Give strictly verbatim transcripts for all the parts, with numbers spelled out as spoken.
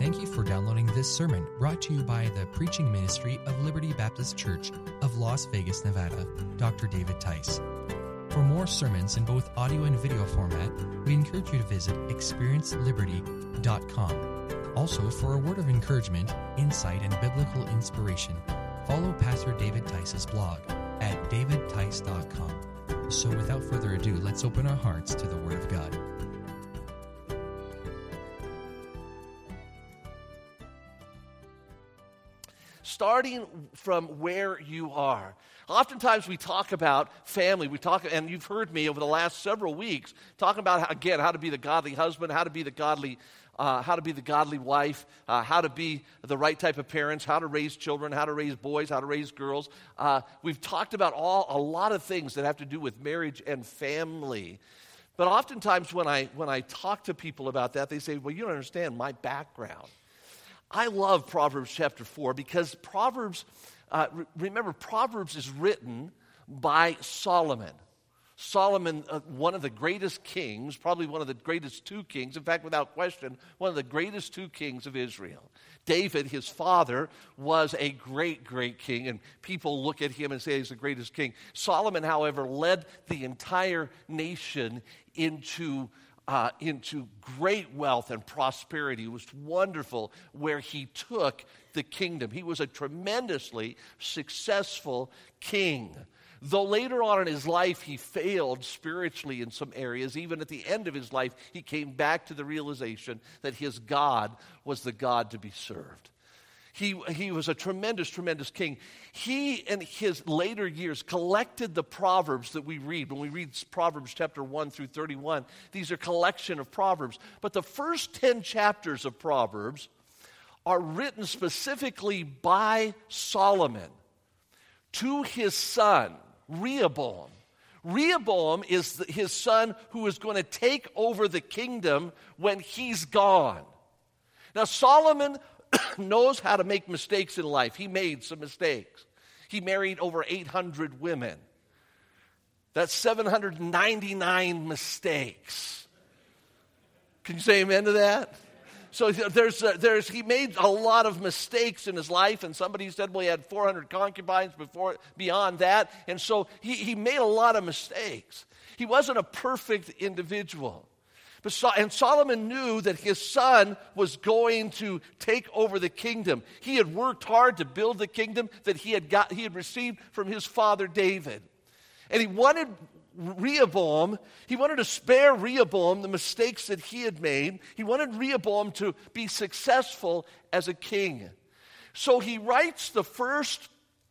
Thank you for downloading this sermon brought to you by the preaching ministry of Liberty Baptist Church of Las Vegas, Nevada, Doctor David Tice. For more sermons in both audio and video format, we encourage you to visit experience liberty dot com. Also, for a word of encouragement, insight, and biblical inspiration, follow Pastor David Tice's blog at david tice dot com. So without further ado, let's open our hearts to the Word of God. Starting from where you are. Oftentimes we talk about family. We talk, and you've heard me over the last several weeks talking about, how, again, how to be the godly husband, how to be the godly Uh, how to be the godly wife, uh, how to be the right type of parents, how to raise children, how to raise boys, how to raise girls. Uh, we've talked about all a lot of things that have to do with marriage and family. But oftentimes when I when I talk to people about that, they say, well, you don't understand my background. I love Proverbs chapter four because Proverbs, uh, re- remember, Proverbs is written by Solomon. Solomon, uh, one of the greatest kings, probably one of the greatest two kings, in fact, without question, one of the greatest two kings of Israel. David, his father, was a great, great king, and people look at him and say he's the greatest king. Solomon, however, led the entire nation into, uh, into great wealth and prosperity. It was wonderful where he took the kingdom. He was a tremendously successful king. Though later on in his life he failed spiritually in some areas, even at the end of his life, he came back to the realization that his God was the God to be served. He, he was a tremendous, tremendous king. He, in his later years, collected the Proverbs that we read. When we read Proverbs chapter one through thirty-one, these are a collection of Proverbs. But the first ten chapters of Proverbs are written specifically by Solomon to his son, Rehoboam. Rehoboam is the, his son who is going to take over the kingdom when he's gone. Now, Solomon knows how to make mistakes in life. He made some mistakes. He married over eight hundred women. That's seven hundred ninety-nine mistakes. Can you say amen to that? So there's, uh, there's, he made a lot of mistakes in his life, and somebody said, well, he had four hundred concubines before, beyond that, and so he, he made a lot of mistakes. He wasn't a perfect individual. But so, and Solomon knew that his son was going to take over the kingdom. He had worked hard to build the kingdom that he had got, he had received from his father David. And he wanted Rehoboam, he wanted to spare Rehoboam the mistakes that he had made. He wanted Rehoboam to be successful as a king. So he writes the first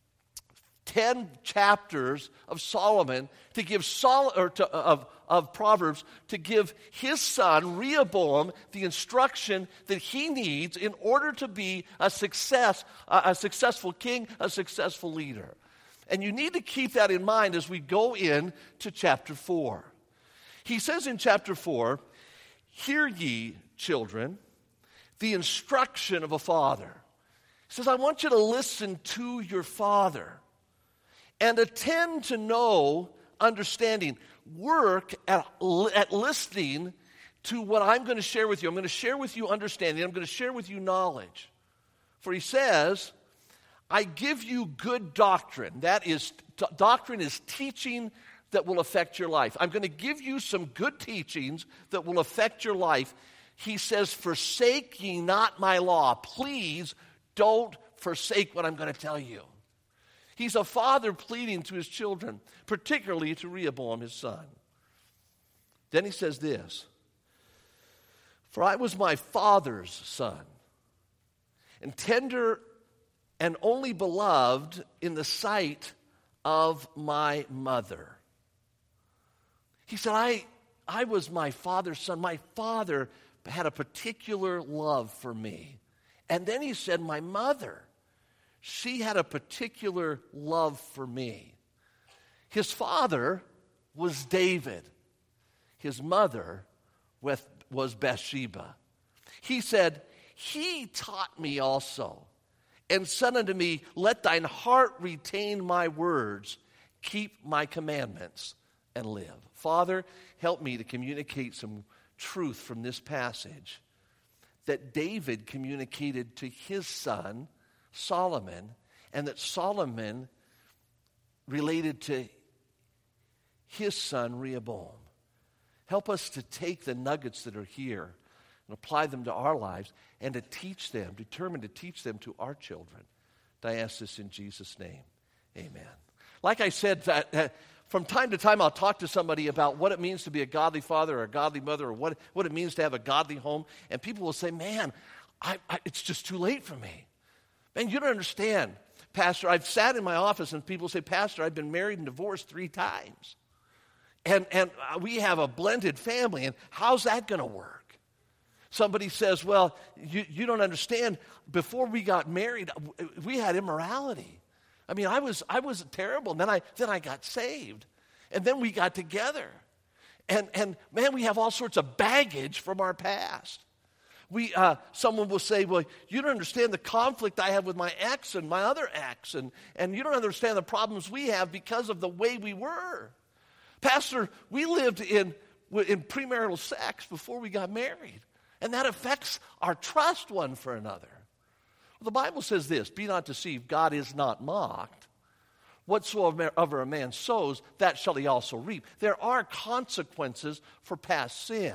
ten chapters of Solomon to give Sol or to, of, of Proverbs to give his son Rehoboam the instruction that he needs in order to be a success, a, a successful king, a successful leader. And you need to keep that in mind as we go in to chapter four. He says in chapter four, hear ye, children, the instruction of a father. He says, I want you to listen to your father and attend to know understanding. Work at, at listening to what I'm going to share with you. I'm going to share with you understanding. I'm going to share with you knowledge. For he says, I give you good doctrine. That is, t- doctrine is teaching that will affect your life. I'm going to give you some good teachings that will affect your life. He says, forsake ye not my law. Please don't forsake what I'm going to tell you. He's a father pleading to his children, particularly to Rehoboam, his son. Then he says this, for I was my father's son, and tender and only beloved in the sight of my mother. He said, I, I was my father's son. My father had a particular love for me. And then he said, my mother, she had a particular love for me. His father was David. His mother was Bathsheba. He said, he taught me also, and said unto me, let thine heart retain my words, keep my commandments, and live. Father, help me to communicate some truth from this passage that David communicated to his son, Solomon, and that Solomon related to his son, Rehoboam. Help us to take the nuggets that are here and apply them to our lives and to teach them, determined to teach them to our children. I ask this in Jesus' name. Amen. Like I said, that, uh, from time to time I'll talk to somebody about what it means to be a godly father or a godly mother, or what, what it means to have a godly home. And people will say, man, I, I, it's just too late for me. Man, you don't understand, Pastor. I've sat in my office and people say, Pastor, I've been married and divorced three times. And, and we have a blended family, and how's that going to work? Somebody says, well, you, you don't understand. Before we got married, we had immorality. I mean, I was I was terrible. And then I then I got saved. And then we got together. And and man, we have all sorts of baggage from our past. We uh, someone will say, well, you don't understand the conflict I have with my ex and my other ex, and, and you don't understand the problems we have because of the way we were. Pastor, we lived in in premarital sex before we got married. And that affects our trust one for another. Well, the Bible says this, be not deceived, God is not mocked. Whatsoever a man sows, that shall he also reap. There are consequences for past sin.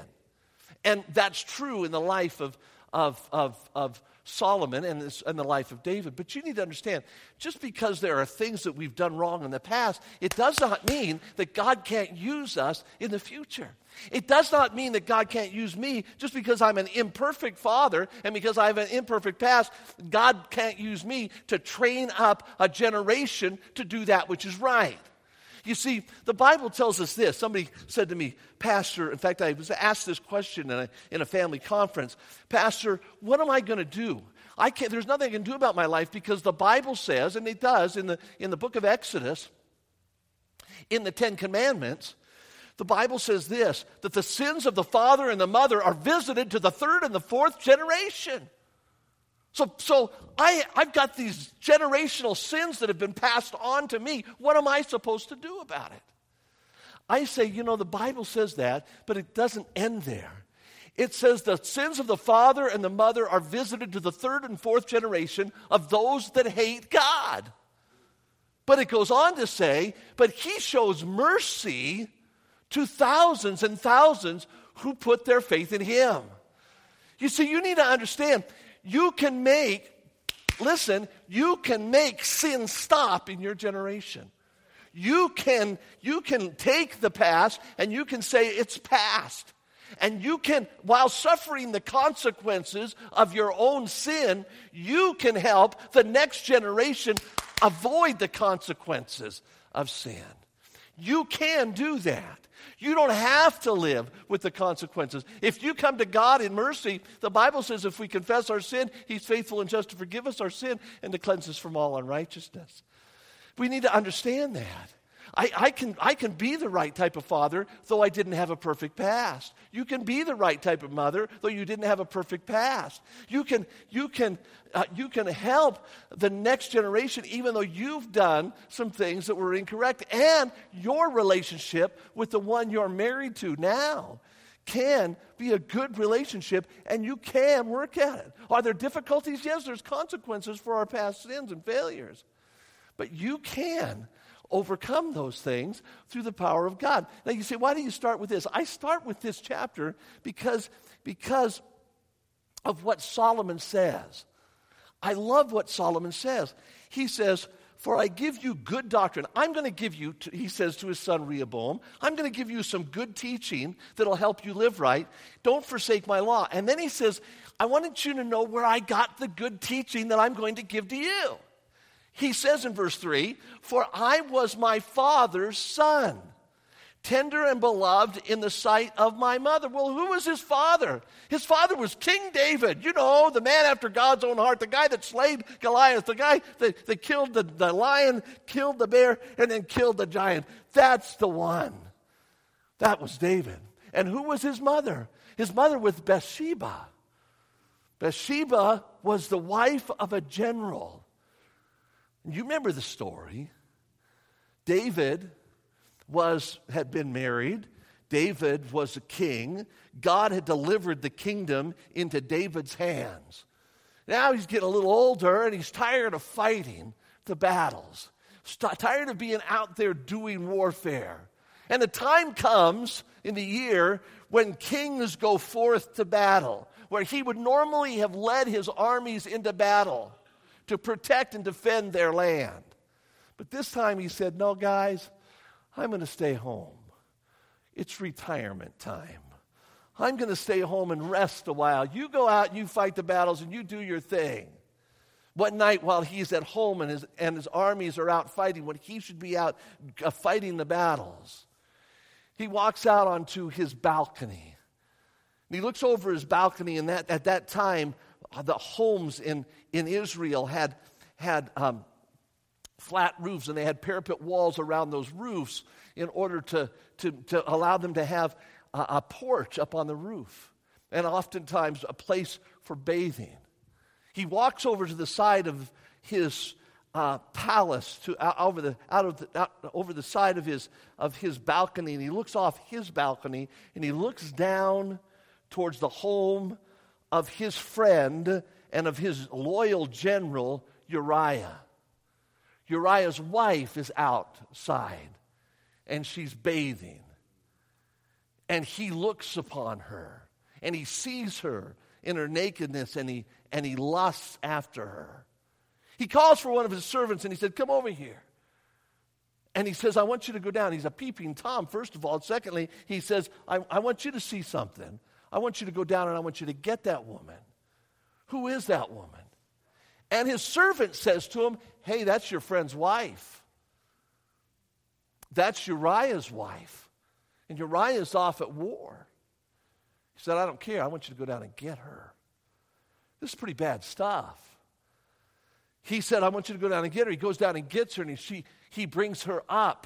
And that's true in the life of, of, of, of Solomon and, this, and the life of David. But you need to understand, just because there are things that we've done wrong in the past, it does not mean that God can't use us in the future. It does not mean that God can't use me just because I'm an imperfect father and because I have an imperfect past. God can't use me to train up a generation to do that which is right. You see, the Bible tells us this. Somebody said to me, Pastor, in fact, I was asked this question in a, in a family conference. Pastor, what am I going to do? I can't, there's nothing I can do about my life because the Bible says, and it does in the, in the book of Exodus, in the Ten Commandments, the Bible says this, that the sins of the father and the mother are visited to the third and the fourth generation. So, so I, I've got these generational sins that have been passed on to me. What am I supposed to do about it? I say, you know, the Bible says that, but it doesn't end there. It says the sins of the father and the mother are visited to the third and fourth generation of those that hate God. But it goes on to say, but he shows mercy to thousands and thousands who put their faith in him. You see, you need to understand, you can make, listen, you can make sin stop in your generation. You can, you can take the past and you can say it's past. And you can, while suffering the consequences of your own sin, you can help the next generation avoid the consequences of sin. You can do that. You don't have to live with the consequences. If you come to God in mercy, the Bible says if we confess our sin, he's faithful and just to forgive us our sin and to cleanse us from all unrighteousness. We need to understand that. I, I can I can be the right type of father, though I didn't have a perfect past. You can be the right type of mother, though you didn't have a perfect past. You can you can uh, you can help the next generation, even though you've done some things that were incorrect, and your relationship with the one you're married to now can be a good relationship, and you can work at it. Are there difficulties? Yes, there's consequences for our past sins and failures, but you can overcome those things through the power of God. Now you say, why do you start with this? I start with this chapter because, because of what Solomon says. I love what Solomon says. He says, for I give you good doctrine. I'm going to give you, to, he says to his son Rehoboam, I'm going to give you some good teaching that'll help you live right. Don't forsake my law. And then he says, I wanted you to know where I got the good teaching that I'm going to give to you. He says in verse three, for I was my father's son, tender and beloved in the sight of my mother. Well, who was his father? His father was King David, you know, the man after God's own heart, the guy that slayed Goliath, the guy that, that killed the, the lion, killed the bear, and then killed the giant. That's the one. That was David. And who was his mother? His mother was Bathsheba. Bathsheba was the wife of a general. You remember the story. David was had been married. David was a king. God had delivered the kingdom into David's hands. Now he's getting a little older, and he's tired of fighting the battles. St- tired of being out there doing warfare. And the time comes in the year when kings go forth to battle, where he would normally have led his armies into battle to protect and defend their land. But this time he said, no, guys, I'm going to stay home. It's retirement time. I'm going to stay home and rest a while. You go out and you fight the battles and you do your thing. One night while he's at home and his, and his armies are out fighting, when he should be out uh, fighting the battles, he walks out onto his balcony. And he looks over his balcony, and that, at that time, uh, the homes in, in Israel had, had um, flat roofs, and they had parapet walls around those roofs in order to, to, to allow them to have a, a porch up on the roof, and oftentimes a place for bathing. He walks over to the side of his uh, palace, to out, over the out of the, out, over the side of his of his balcony, and he looks off his balcony, and he looks down towards the home of his friend and of his loyal general Uriah. Uriah's wife is outside, and she's bathing, and he looks upon her, and he sees her in her nakedness, and he and he lusts after her. He calls for one of his servants, and he said, come over here. And he says, I want you to go down. He's a peeping Tom, first of all. And secondly, he says, I, I want you to see something. I want you to go down, and I want you to get that woman. Who is that woman? And his servant says to him, hey, that's your friend's wife. That's Uriah's wife. And Uriah's off at war. He said, I don't care. I want you to go down and get her. This is pretty bad stuff. He said, I want you to go down and get her. He goes down and gets her, and he, she, he brings her up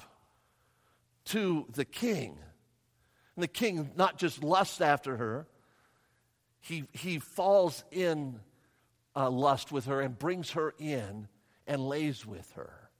to the king. And the king not just lusts after her, he, he falls in uh, lust with her and brings her in and lays with her.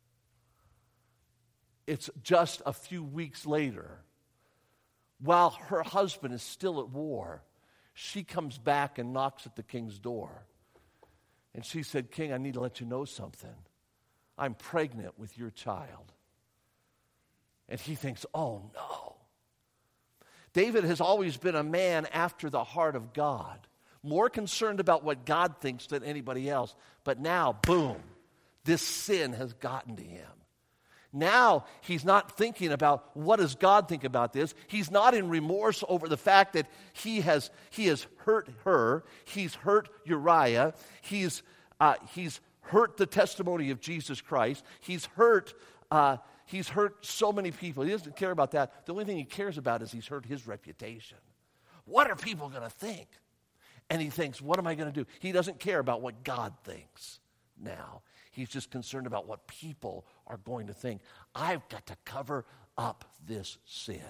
It's just a few weeks later, while her husband is still at war, she comes back and knocks at the king's door. And she said, King, I need to let you know something. I'm pregnant with your child. And he thinks, oh no. David has always been a man after the heart of God, more concerned about what God thinks than anybody else. But now, boom, this sin has gotten to him. Now he's not thinking about what does God think about this. He's not in remorse over the fact that he has he has hurt her. He's hurt Uriah. He's uh, he's hurt the testimony of Jesus Christ. He's hurt uh, he's hurt so many people. He doesn't care about that. The only thing he cares about is he's hurt his reputation. What are people going to think? And he thinks, what am I going to do? He doesn't care about what God thinks now. He's just concerned about what people are going to think. I've got to cover up this sin.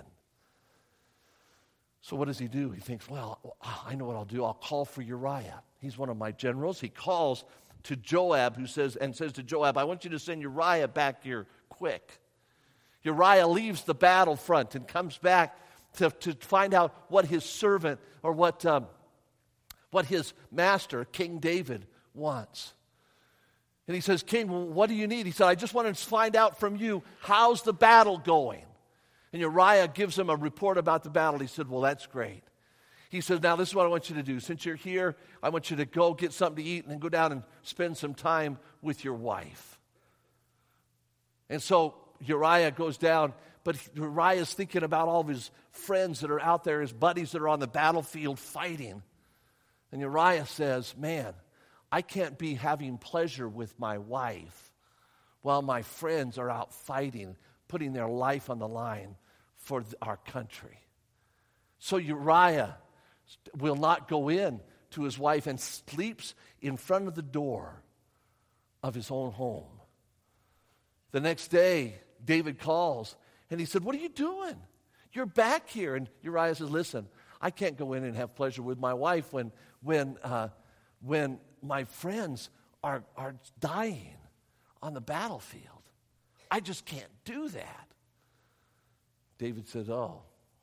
So what does he do? He thinks, well, I know what I'll do. I'll call for Uriah. He's one of my generals. He calls to Joab, who says and says to Joab, I want you to send Uriah back here quick. Uriah leaves the battlefront and comes back to, to find out what his servant or what, um, what his master, King David, wants. And he says, King, well, what do you need? He said, I just want to find out from you, how's the battle going? And Uriah gives him a report about the battle. He said, well, that's great. He says, now this is what I want you to do. Since you're here, I want you to go get something to eat and then go down and spend some time with your wife. And so Uriah goes down, but Uriah is thinking about all of his friends that are out there, his buddies that are on the battlefield fighting. And Uriah says, man, I can't be having pleasure with my wife while my friends are out fighting, putting their life on the line for our country. So Uriah will not go in to his wife and sleeps in front of the door of his own home. The next day, David calls, and he said, what are you doing? You're back here. And Uriah says, listen, I can't go in and have pleasure with my wife when, when, uh, when my friends are, are dying on the battlefield. I just can't do that. David says, oh,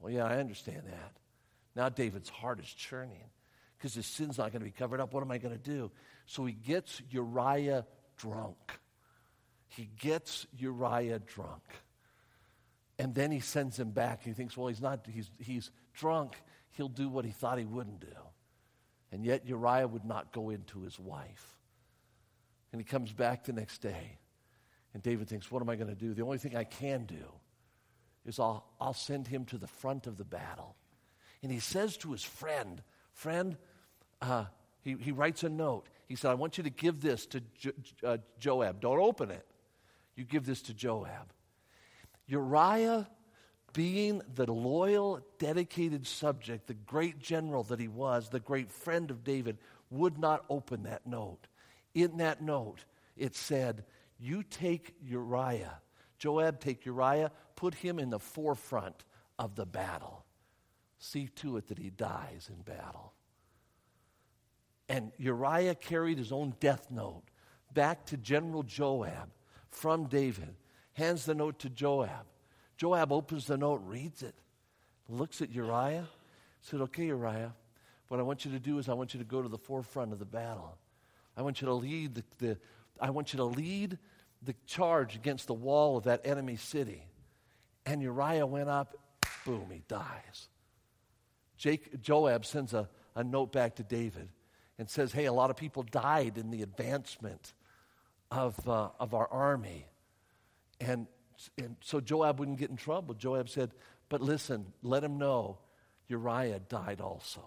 Well, yeah, I understand that. Now David's heart is churning because his sin's not going to be covered up. What am I going to do? So he gets Uriah drunk. He gets Uriah drunk. And then he sends him back. He thinks, well, he's not, he's, he's drunk. He'll do what he thought he wouldn't do. And yet Uriah would not go into his wife. And he comes back the next day. And David thinks, what am I going to do? The only thing I can do is I'll, I'll send him to the front of the battle. And he says to his friend, friend, uh, he, he writes a note. He said, I want you to give this to jo- uh, Joab. Don't open it. You give this to Joab. Uriah, being the loyal, dedicated subject, the great general that he was, the great friend of David, would not open that note. In that note, it said, you take Uriah, Joab, take Uriah, put him in the forefront of the battle. See to it that he dies in battle. And Uriah carried his own death note back to General Joab from David, hands the note to Joab. Joab opens the note, reads it, looks at Uriah, said, okay, Uriah, what I want you to do is I want you to go to the forefront of the battle. I want you to lead the, the I want you to lead the charge against the wall of that enemy city. And Uriah went up, boom, he dies. Jake, Joab sends a, a note back to David and says, hey, a lot of people died in the advancement of, uh, of our army. And, and so Joab wouldn't get in trouble. Joab said, but listen, let him know Uriah died also.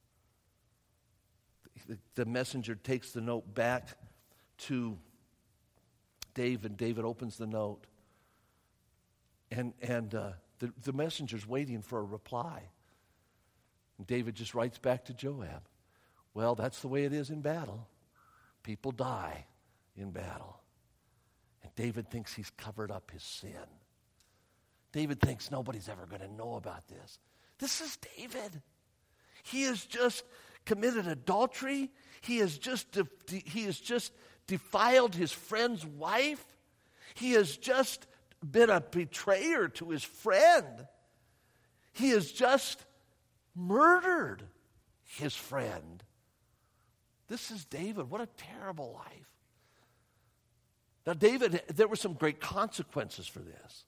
The, the messenger takes the note back to David. David opens the note. And, and uh, the, the messenger's waiting for a reply. And David just writes back to Joab, well, that's the way it is in battle. People die in battle. And David thinks he's covered up his sin. David thinks nobody's ever going to know about this. This is David. He has just committed adultery. He has just de- de- he has just defiled his friend's wife. He has just been a betrayer to his friend. He has just murdered his friend. This is David. What a terrible life. Now, David, there were some great consequences for this.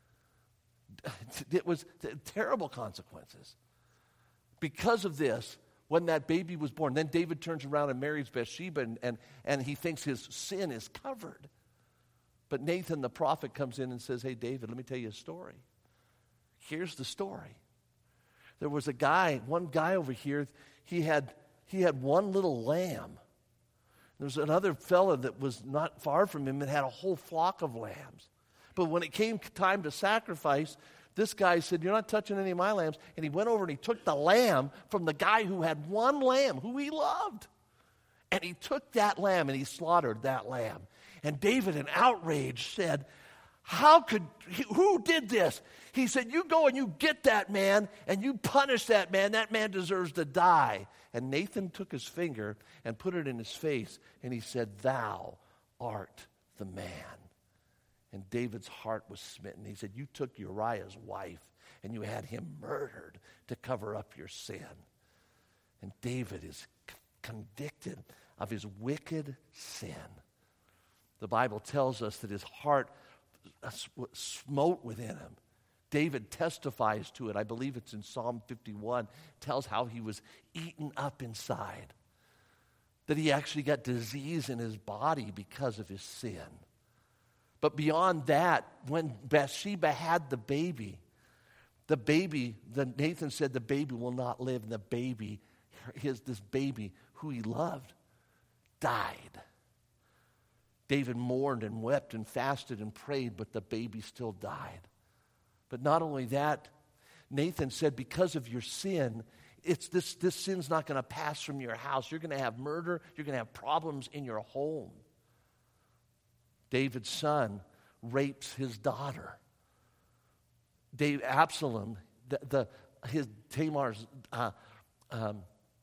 It was terrible consequences. Because of this, when that baby was born, then David turns around and marries Bathsheba, and, and, and he thinks his sin is covered. But Nathan the prophet comes in and says, hey, David, let me tell you a story. Here's the story. There was a guy, one guy over here, he had, he had one little lamb. There was another fella that was not far from him that had a whole flock of lambs. But when it came time to sacrifice, this guy said, you're not touching any of my lambs. And he went over and he took the lamb from the guy who had one lamb, who he loved. And he took that lamb and he slaughtered that lamb. And David, in outrage, said, how could, who did this? He said, you go and you get that man and you punish that man. That man deserves to die. And Nathan took his finger and put it in his face and he said, thou art the man. And David's heart was smitten. He said, you took Uriah's wife and you had him murdered to cover up your sin. And David is c- convicted of his wicked sin. The Bible tells us that his heart smote within him. David testifies to it. I believe it's in Psalm fifty-one. Tells how he was eaten up inside. That he actually got disease in his body because of his sin. But beyond that, when Bathsheba had the baby, the baby, the, Nathan said the baby will not live. And the baby, his, this baby who he loved, died. David mourned and wept and fasted and prayed, but the baby still died. But not only that, Nathan said, because of your sin, it's this, this sin's not going to pass from your house. You're going to have murder. You're going to have problems in your home. David's son rapes his daughter. Dave, Absalom, the, the, his Tamar's uh, um,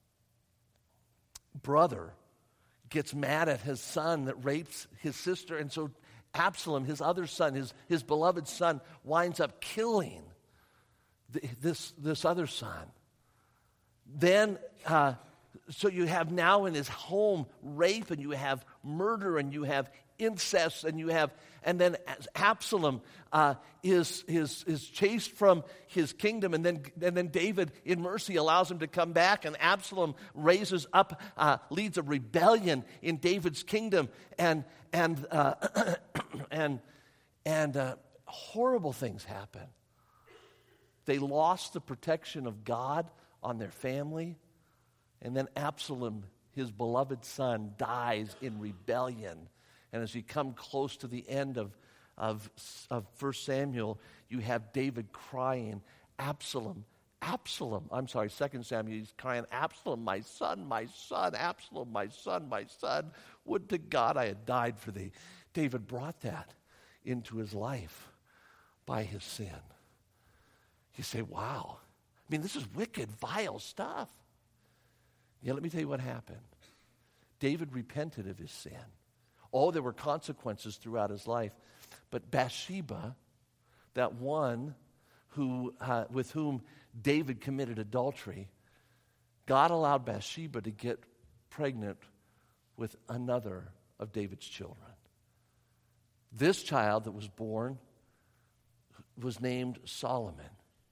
brother, gets mad at his son that rapes his sister. And so Absalom, his other son, his, his beloved son, winds up killing th- this, this other son. Then, uh, so you have now in his home rape, and you have murder, and you have incest, and you have, and then Absalom uh, is, is, is chased from his kingdom, and then, and then David, in mercy, allows him to come back, and Absalom raises up, uh, leads a rebellion in David's kingdom, and, and, uh, and, and uh, horrible things happen. They lost the protection of God on their family, and then Absalom, his beloved son, dies in rebellion. And as you come close to the end of, of, of First Samuel, you have David crying, Absalom, Absalom. I'm sorry, Second Samuel, he's crying, Absalom, my son, my son, Absalom, my son, my son. Would to God I had died for thee. David brought that into his life by his sin. You say, wow. I mean, this is wicked, vile stuff. Yeah, let me tell you what happened. David repented of his sin. Oh, there were consequences throughout his life. But Bathsheba, that one who, uh, with whom David committed adultery, God allowed Bathsheba to get pregnant with another of David's children. This child that was born was named Solomon.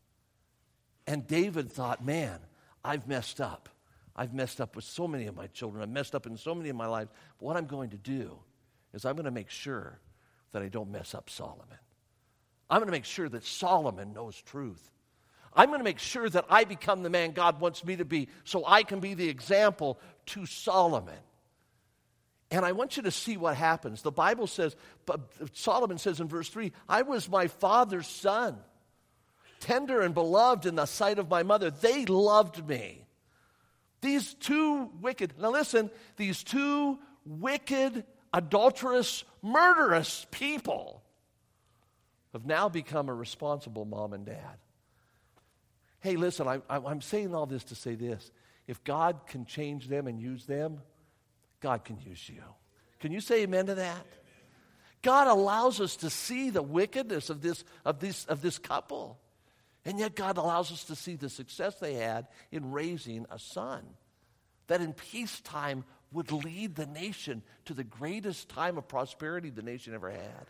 And David thought, man, I've messed up. I've messed up with so many of my children. I've messed up in so many of my lives. But what I'm going to do is I'm going to make sure that I don't mess up Solomon. I'm going to make sure that Solomon knows truth. I'm going to make sure that I become the man God wants me to be so I can be the example to Solomon. And I want you to see what happens. The Bible says, Solomon says in verse three, I was my father's son, tender and beloved in the sight of my mother. They loved me. These two wicked, now listen, these two wicked, adulterous, murderous people have now become a responsible mom and dad. Hey, listen, I, I, I'm saying all this to say this. If God can change them and use them, God can use you. Can you say amen to that? God allows us to see the wickedness of this, of this, of this couple. And yet God allows us to see the success they had in raising a son that in peacetime would lead the nation to the greatest time of prosperity the nation ever had.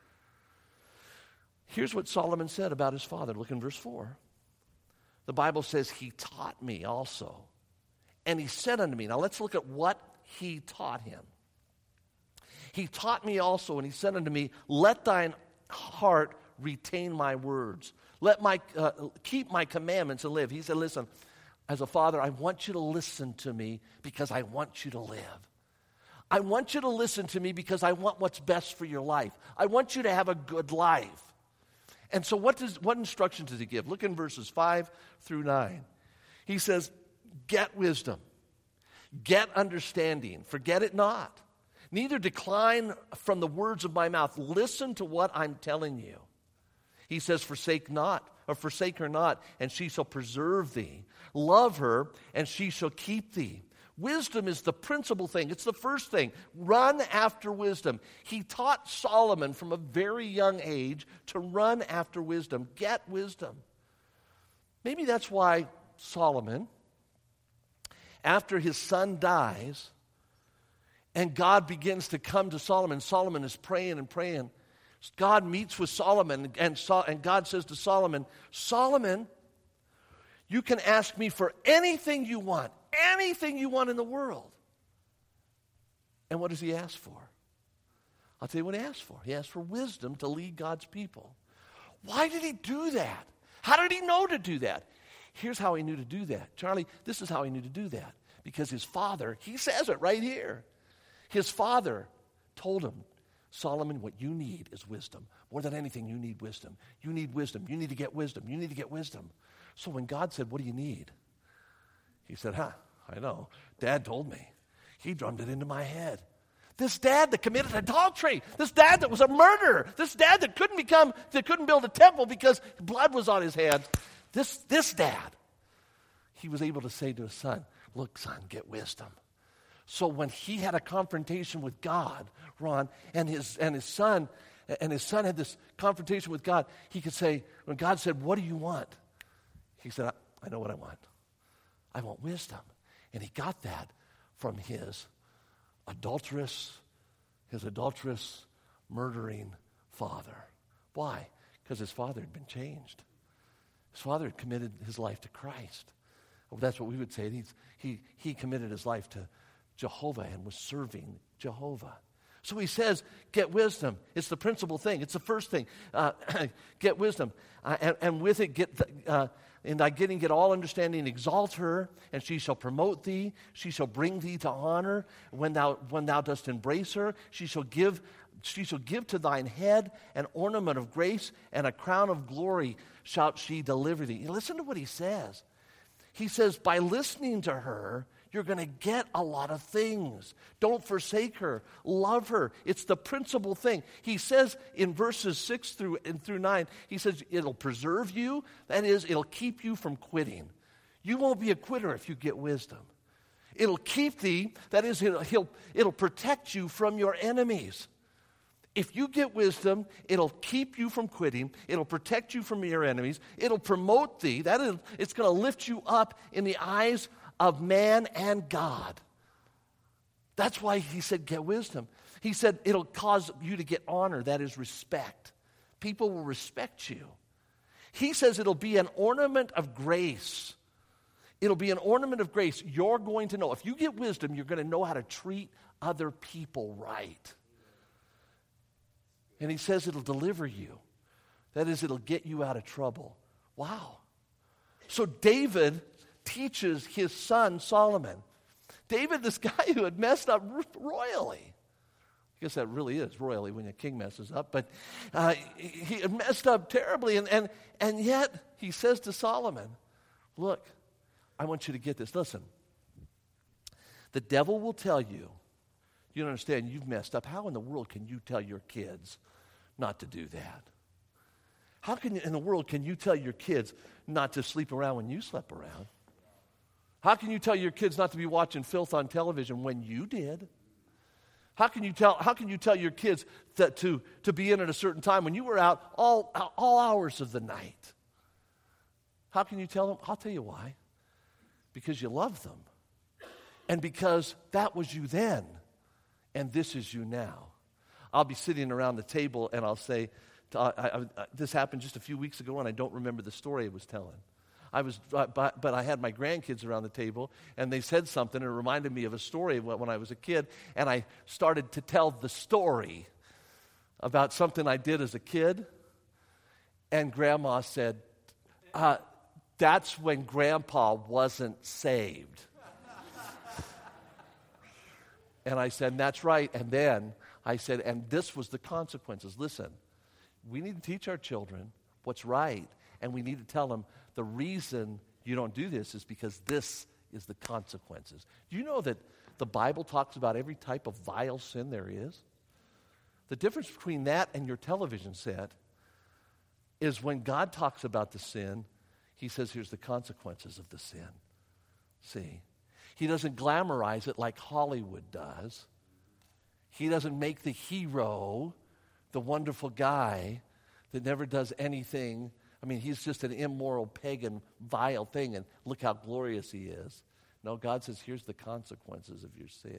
Here's what Solomon said about his father. Look in verse four. The Bible says, he taught me also. And he said unto me, now let's look at what he taught him. He taught me also, and he said unto me, let thine heart retain my words. Let my uh, keep my commandments and live. He said, listen, as a father, I want you to listen to me because I want you to live. I want you to listen to me because I want what's best for your life. I want you to have a good life. And so what does what instruction does he give? Look in verses five through nine. He says, get wisdom, get understanding, forget it not. Neither decline from the words of my mouth. Listen to what I'm telling you. He says, forsake not, or forsake her not, and she shall preserve thee. Love her, and she shall keep thee. Wisdom is the principal thing. It's the first thing. Run after wisdom. He taught Solomon from a very young age to run after wisdom. Get wisdom. Maybe that's why Solomon, after his son dies, and God begins to come to Solomon. Solomon is praying and praying. God meets with Solomon, and, so, and God says to Solomon, Solomon, you can ask me for anything you want, anything you want in the world. And what does he ask for? I'll tell you what he asked for. He asked for wisdom to lead God's people. Why did he do that? How did he know to do that? Here's how he knew to do that. Charlie, this is how he knew to do that. Because his father, he says it right here. His father told him, Solomon, what you need is wisdom. More than anything, you need wisdom. You need wisdom. You need to get wisdom. You need to get wisdom. So when God said, what do you need? He said, huh, I know. Dad told me. He drummed it into my head. This dad that committed adultery. This dad that was a murderer. This dad that couldn't become, that couldn't build a temple because blood was on his hands. This, this dad, he was able to say to his son, look, son, get wisdom. So when he had a confrontation with God, Ron, and his and his son, and his son had this confrontation with God, he could say, when God said, what do you want? He said, I, I know what I want. I want wisdom. And he got that from his adulterous, his adulterous, murdering father. Why? Because his father had been changed. His father had committed his life to Christ. Well, that's what we would say. He's, he, he committed his life to Jehovah and was serving Jehovah. So he says, get wisdom. It's the principal thing. It's the first thing. Uh, get wisdom. Uh, and, and with it, get the, uh, in thy getting, get all understanding, exalt her, and she shall promote thee. She shall bring thee to honor. When thou, when thou dost embrace her, she shall give, she shall give to thine head an ornament of grace, and a crown of glory shall she deliver thee. Listen to what he says. He says, by listening to her, you're going to get a lot of things. Don't forsake her. Love her. It's the principal thing. He says in verses six through, and through nine, he says it'll preserve you. That is, it'll keep you from quitting. You won't be a quitter if you get wisdom. It'll keep thee. That is, it'll, he'll, it'll protect you from your enemies. If you get wisdom, it'll keep you from quitting. It'll protect you from your enemies. It'll promote thee. That is, it's going to lift you up in the eyes of man and God. That's why he said, get wisdom. He said, it'll cause you to get honor, that is respect. People will respect you. He says it'll be an ornament of grace. It'll be an ornament of grace. You're going to know. If you get wisdom, you're going to know how to treat other people right. And he says it'll deliver you. That is, it'll get you out of trouble. Wow. So David teaches his son Solomon. David, this guy who had messed up royally. I guess that really is royally when a king messes up. But uh, he had messed up terribly. And, and, and yet he says to Solomon, look, I want you to get this. Listen, the devil will tell you, you don't understand, you've messed up. How in the world can you tell your kids not to do that? How can you, in the world can you tell your kids not to sleep around when you slept around? How can you tell your kids not to be watching filth on television when you did? How can you tell, how can you tell your kids that to, to be in at a certain time when you were out all, all hours of the night? How can you tell them? I'll tell you why. Because you love them. And because that was you then, and this is you now. I'll be sitting around the table and I'll say, uh, I, I, this happened just a few weeks ago and I don't remember the story I was telling. I was, uh, but, but I had my grandkids around the table and they said something and it reminded me of a story when I was a kid, and I started to tell the story about something I did as a kid, and Grandma said, uh, that's when Grandpa wasn't saved. And I said, that's right. And then I said, and this was the consequences. Listen, we need to teach our children what's right, and we need to tell them the reason you don't do this is because this is the consequences. Do you know that the Bible talks about every type of vile sin there is? The difference between that and your television set is when God talks about the sin, he says, here's the consequences of the sin. See? He doesn't glamorize it like Hollywood does. He doesn't make the hero the wonderful guy that never does anything. I mean, he's just an immoral, pagan, vile thing, and look how glorious he is. No, God says, here's the consequences of your sin.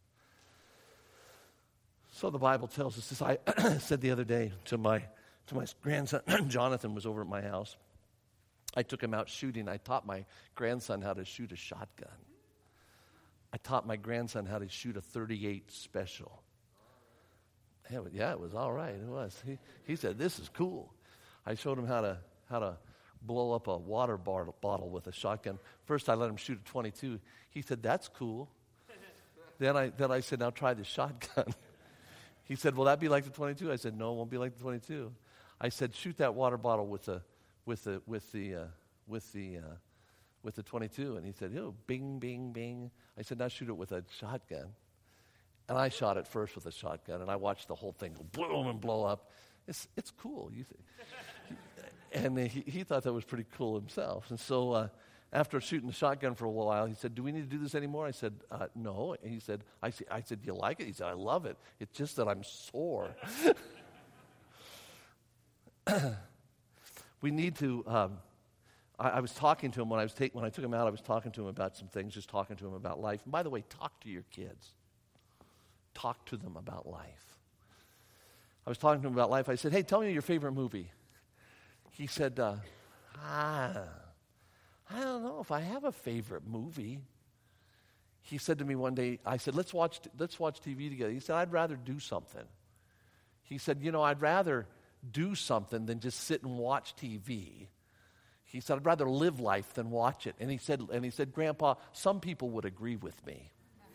So the Bible tells us this. I said the other day to my, to my grandson, Jonathan was over at my house. I took him out shooting. I taught my grandson how to shoot a shotgun. I taught my grandson how to shoot a thirty-eight special. Yeah, it was all right. It was. He, he said, this is cool. I showed him how to how to blow up a water bar, bottle with a shotgun. First, I let him shoot a twenty-two. He said, that's cool. then I then I said, now try the shotgun. He said, will that be like the twenty-two? I said, no, it won't be like the twenty-two. I said, shoot that water bottle with the with the with the uh, with the uh, with the twenty-two. And he said, oh, bing, bing, bing. I said, now shoot it with a shotgun. And I shot it first with a shotgun, and I watched the whole thing go boom and blow up. It's it's cool. You th- and he, he thought that was pretty cool himself. And so uh, after shooting the shotgun for a while, he said, do we need to do this anymore? I said, uh, no. And he said, I, I said, do you like it? He said, I love it. It's just that I'm sore. We need to um, I, I was talking to him when I was take, when I took him out. I was talking to him about some things, just talking to him about life. And by the way, talk to your kids. Talk to them about life. I was talking to him about life. I said, "Hey, tell me your favorite movie." He said, uh, "Ah, I don't know if I have a favorite movie." He said to me one day, I said, let's watch let's watch T V together. He said, "I'd rather do something." He said, "You know, I'd rather do something than just sit and watch T V." He said, "I'd rather live life than watch it." And he said, and he said, "Grandpa, some people would agree with me."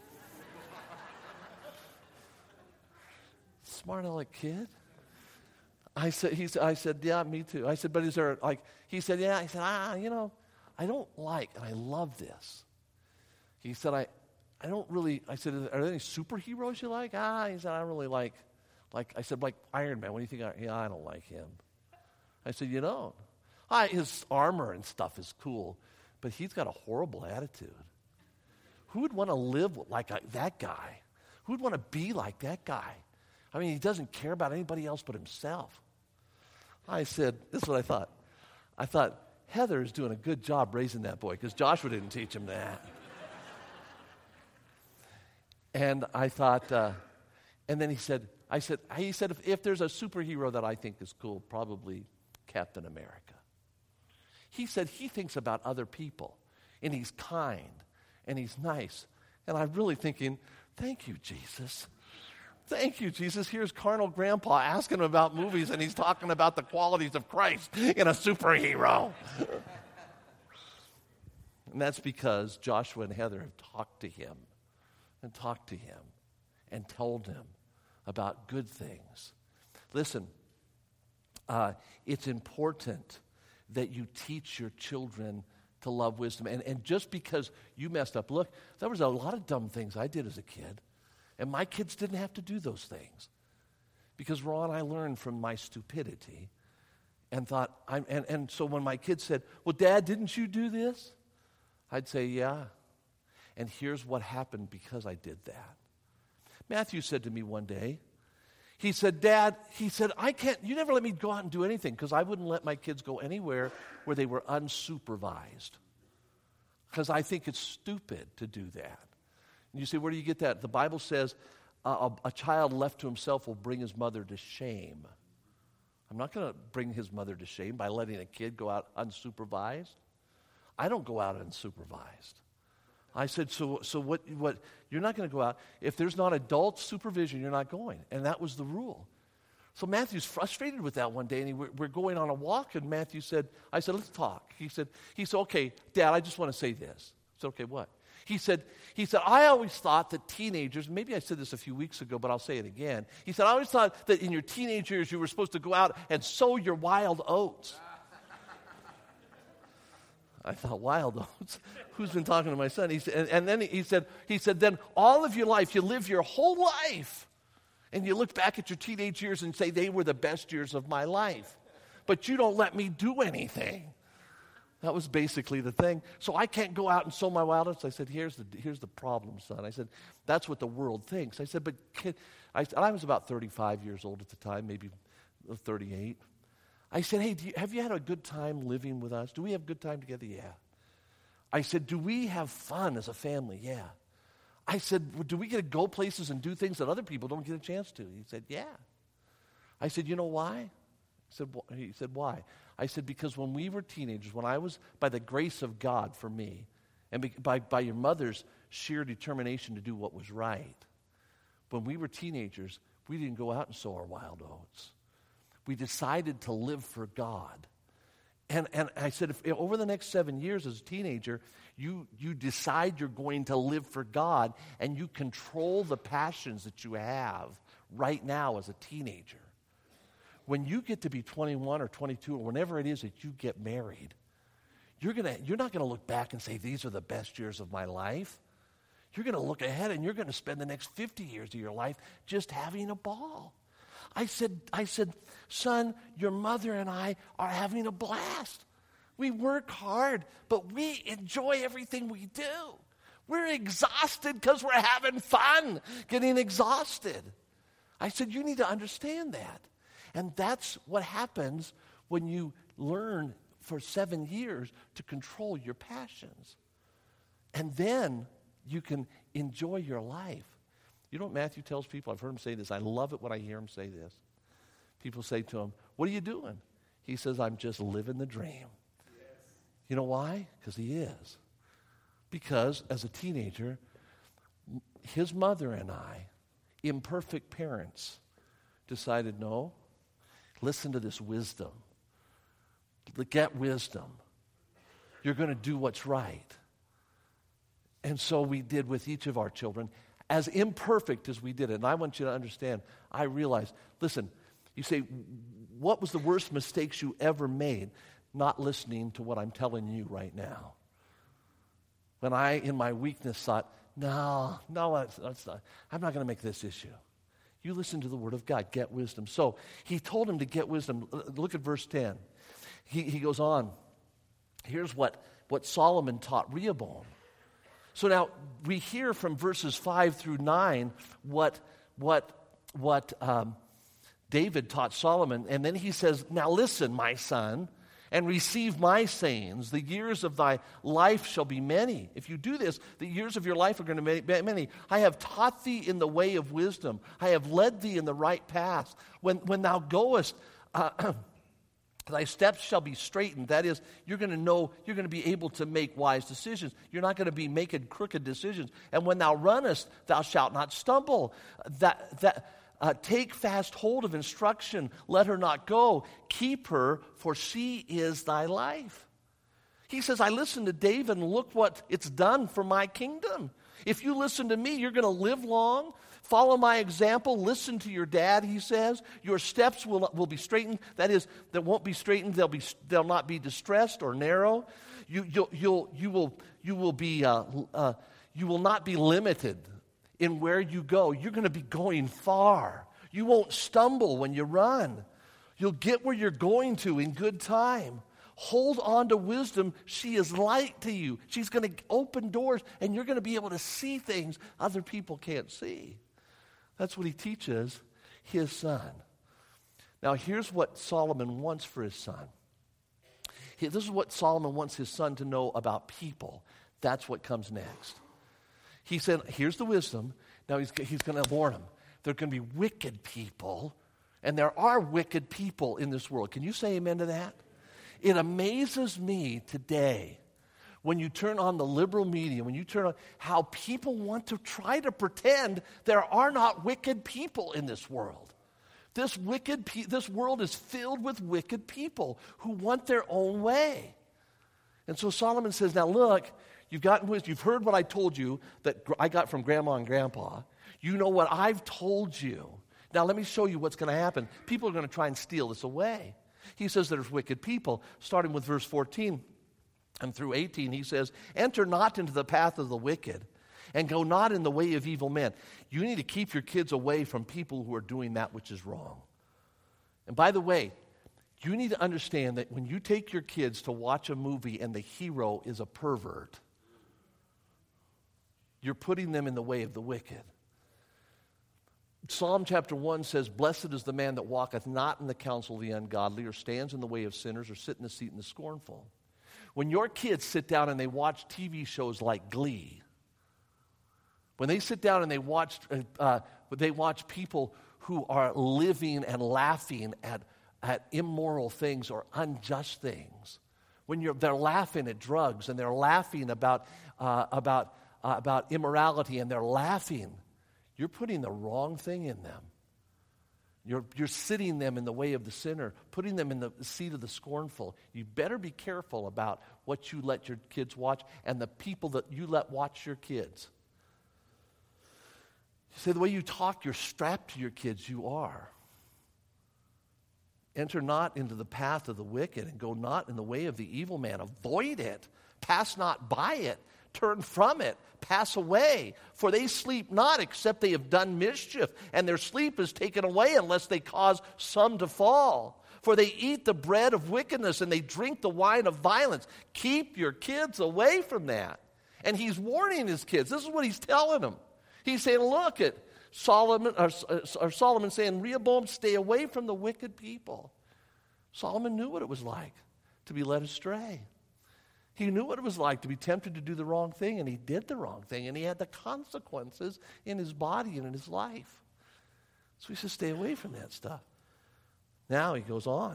Smart aleck kid. I said, he said, I said, "Yeah, me too." I said, "But is there like?" He said, "Yeah." I said, "Ah, you know, I don't like, and I love this." He said, I, I don't really, I said, "Are there any superheroes you like?" Ah, he said, "I don't really like, like," I said, "like Iron Man. What do you think?" I, yeah, I don't like him. I said, "You don't?" I, his armor and stuff is cool, but he's got a horrible attitude. Who would want to live like a, that guy? Who would want to be like that guy? I mean, he doesn't care about anybody else but himself. I said, this is what I thought. I thought, Heather is doing a good job raising that boy because Joshua didn't teach him that. And I thought, uh, and then he said, I said, he said, if, if there's a superhero that I think is cool, probably Captain America. He said he thinks about other people, and he's kind, and he's nice. And I'm really thinking, thank you, Jesus. Thank you, Jesus. Here's carnal grandpa asking him about movies, and he's talking about the qualities of Christ in a superhero. And that's because Joshua and Heather have talked to him and talked to him and told him about good things. Listen, uh, it's important that you teach your children to love wisdom. And, and just because you messed up, look, there was a lot of dumb things I did as a kid. And my kids didn't have to do those things. Because, Ron, I learned from my stupidity and thought, I'm, and, and so when my kids said, "Well, Dad, didn't you do this?" I'd say, "Yeah." And here's what happened because I did that. Matthew said to me one day, he said, "Dad," he said, "I can't, you never let me go out and do anything because I wouldn't let my kids go anywhere where they were unsupervised. Because I think it's stupid to do that." And you say, where do you get that? The Bible says uh, a, a child left to himself will bring his mother to shame. I'm not going to bring his mother to shame by letting a kid go out unsupervised. I don't go out unsupervised. I said, so so what, what you're not going to go out. If there's not adult supervision, you're not going. And that was the rule. So Matthew's frustrated with that one day, and he, we're, we're going on a walk, and Matthew said, I said, "Let's talk." He said, he said, "Okay, Dad, I just want to say this." I said, "Okay, what?" He said, he said, "I always thought that teenagers," maybe I said this a few weeks ago, but I'll say it again. He said, "I always thought that in your teenage years you were supposed to go out and sow your wild oats." I thought, wild oats? Who's been talking to my son? He said, and, and then he said, he said, "Then all of your life, you live your whole life, and you look back at your teenage years and say, they were the best years of my life. But you don't let me do anything." That was basically the thing. So I can't go out and sow my wild oats. I said, here's the here's the problem, son. I said, that's what the world thinks. I said, but kid, I, I was about thirty-five years old at the time, maybe thirty-eight. I said, "Hey, do you, have you had a good time living with us? Do we have a good time together?" "Yeah." I said, "Do we have fun as a family?" "Yeah." I said, well, "Do we get to go places and do things that other people don't get a chance to?" He said, "Yeah." I said, "You know why?" He said, he said, "Why?" I said, "Because when we were teenagers, when I was, by the grace of God for me, and be, by, by your mother's sheer determination to do what was right, when we were teenagers, we didn't go out and sow our wild oats. We decided to live for God." And, and I said, if, if over the next seven years as a teenager, you, you decide you're going to live for God, and you control the passions that you have right now as a teenager. When you get to be twenty-one or twenty-two or whenever it is that you get married, you're gonna you're not going to look back and say, "These are the best years of my life." You're going to look ahead, and you're going to spend the next fifty years of your life just having a ball. I said, I said, "Son, your mother and I are having a blast. We work hard, but we enjoy everything we do. We're exhausted because we're having fun, getting exhausted." I said, "You need to understand that." And that's what happens when you learn for seven years to control your passions. And then you can enjoy your life. You know what Matthew tells people? I've heard him say this. I love it when I hear him say this. People say to him, what are you doing? He says, I'm just living the dream. Yes. You know why? Because he is. Because as a teenager, his mother and I, imperfect parents, decided, no, listen to this wisdom. Get wisdom. You're going to do what's right. And so we did with each of our children, as imperfect as we did it. And I want you to understand, I realized, listen, you say, what was the worst mistakes you ever made? Not listening to what I'm telling you right now. When I, in my weakness, thought, no, no, that's, that's not, I'm not going to make this issue. You listen to the word of God, get wisdom. So he told him to get wisdom. Look at verse ten. He, he goes on. Here's what, what Solomon taught Rehoboam. So now we hear from verses five through nine what, what, what um, David taught Solomon. And then he says, now listen, my son, and receive my sayings. The years of thy life shall be many. If you do this, the years of your life are going to be many. I have taught thee in the way of wisdom. I have led thee in the right path. When, when thou goest, uh, thy steps shall be straightened. That is, you're going to know, you're going to be able to make wise decisions. You're not going to be making crooked decisions. And when thou runnest, thou shalt not stumble. That, that, uh, take fast hold of instruction. Let her not go. Keep her, for she is thy life. He says, I listened to David, and look what it's done for my kingdom. If you listen to me, you're going to live long. Follow my example. Listen to your dad, he says. Your steps will, will be straightened. That is, they won't be straightened. They'll be they'll not be distressed or narrow. You you'll, you'll you will you will be uh, uh, you will not be limited in where you go. You're going to be going far. You won't stumble when you run. You'll get where you're going to in good time. Hold on to wisdom. She is light to you. She's going to open doors, and you're going to be able to see things other people can't see. That's what he teaches his son. Now, here's what Solomon wants for his son. He, this is what Solomon wants his son to know about people. That's what comes next. He said, here's the wisdom. Now, he's, he's going to warn him. There are going to be wicked people, and there are wicked people in this world. Can you say amen to that? It amazes me today when you turn on the liberal media, when you turn on how people want to try to pretend there are not wicked people in this world. This wicked, pe- this world is filled with wicked people who want their own way. And so Solomon says, now look, you've gotten wisdom. You've heard what I told you that gr- I got from Grandma and Grandpa. You know what I've told you. Now let me show you what's going to happen. People are going to try and steal this away. He says there's wicked people, starting with verse fourteen. And through eighteen, he says, enter not into the path of the wicked, and go not in the way of evil men. You need to keep your kids away from people who are doing that which is wrong. And by the way, you need to understand that when you take your kids to watch a movie and the hero is a pervert, you're putting them in the way of the wicked. Psalm chapter one says, blessed is the man that walketh not in the counsel of the ungodly, or stands in the way of sinners, or sit in the seat in the scornful. When your kids sit down and they watch T V shows like Glee, when they sit down and they watch, uh, they watch people who are living and laughing at, at immoral things or unjust things, when you're, they're laughing at drugs and they're laughing about, uh, about, uh, about immorality and they're laughing, you're putting the wrong thing in them. You're, you're sitting them in the way of the sinner, putting them in the seat of the scornful. You better be careful about what you let your kids watch and the people that you let watch your kids. You say the way you talk, you're strapped to your kids. You are. Enter not into the path of the wicked, and go not in the way of the evil man. Avoid it. Pass not by it. Turn from it, pass away, for they sleep not except they have done mischief, and their sleep is taken away unless they cause some to fall. For they eat the bread of wickedness, and they drink the wine of violence. Keep your kids away from that. And he's warning his kids. This is what he's telling them. He's saying, look at Solomon, or, or Solomon saying, Rehoboam, stay away from the wicked people. Solomon knew what it was like to be led astray. He knew what it was like to be tempted to do the wrong thing, and he did the wrong thing, and he had the consequences in his body and in his life. So he says, stay away from that stuff. Now he goes on.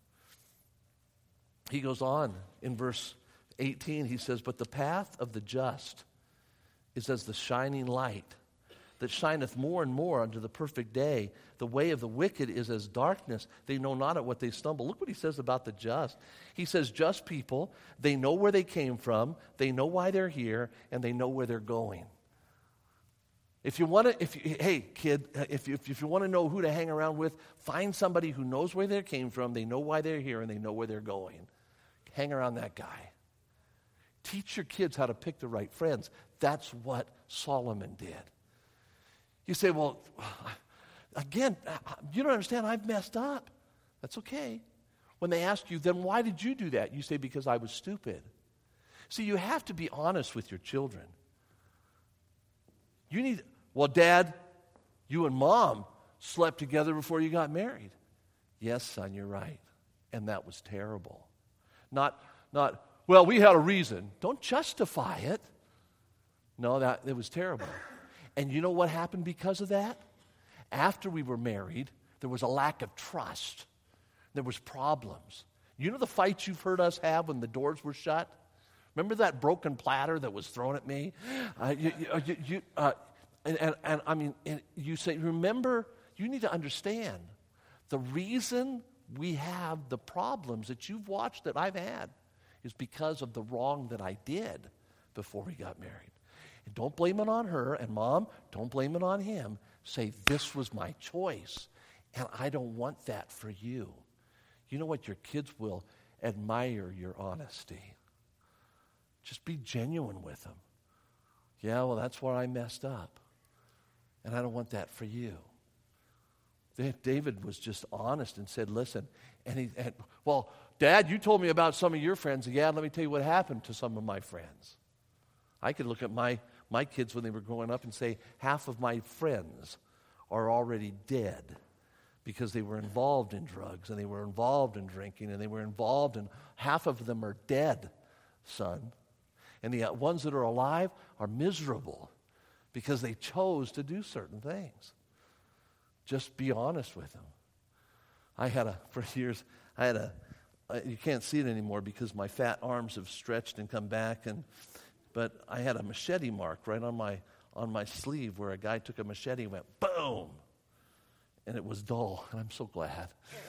He goes on in verse eighteen. He says, but the path of the just is as the shining light that shineth more and more unto the perfect day. The way of the wicked is as darkness. They know not at what they stumble. Look what he says about the just. He says, just people, they know where they came from, they know why they're here, and they know where they're going. If you want to, if you, hey, kid, if you, if you want to know who to hang around with, find somebody who knows where they came from, they know why they're here, and they know where they're going. Hang around that guy. Teach your kids how to pick the right friends. That's what Solomon did. You say, well, again, you don't understand, I've messed up. That's okay. When they ask you, then why did you do that? You say, because I was stupid. See, you have to be honest with your children. You need, well, Dad, you and Mom slept together before you got married. Yes, son, you're right. And that was terrible. Not, not, well, we had a reason. Don't justify it. No, that it was terrible. And you know what happened because of that? After we were married, there was a lack of trust. There was problems. You know the fights you've heard us have when the doors were shut? Remember that broken platter that was thrown at me? Uh, you, you, you, uh, and, and, and I mean, and you say, remember, you need to understand, the reason we have the problems that you've watched that I've had is because of the wrong that I did before we got married. And don't blame it on her, and Mom, don't blame it on him. Say, this was my choice, and I don't want that for you. You know what? Your kids will admire your honesty. Just be genuine with them. Yeah, well, that's where I messed up, and I don't want that for you. David was just honest and said, listen, and he, and, well, Dad, you told me about some of your friends. Yeah, let me tell you what happened to some of my friends. I could look at my My kids when they were growing up and say, half of my friends are already dead because they were involved in drugs and they were involved in drinking and they were involved in, half of them are dead, son. And the ones that are alive are miserable because they chose to do certain things. Just be honest with them. I had a, for years, I had a, you can't see it anymore because my fat arms have stretched and come back, and but I had a machete mark right on my on my sleeve where a guy took a machete and went boom, and it was dull. And I'm so glad.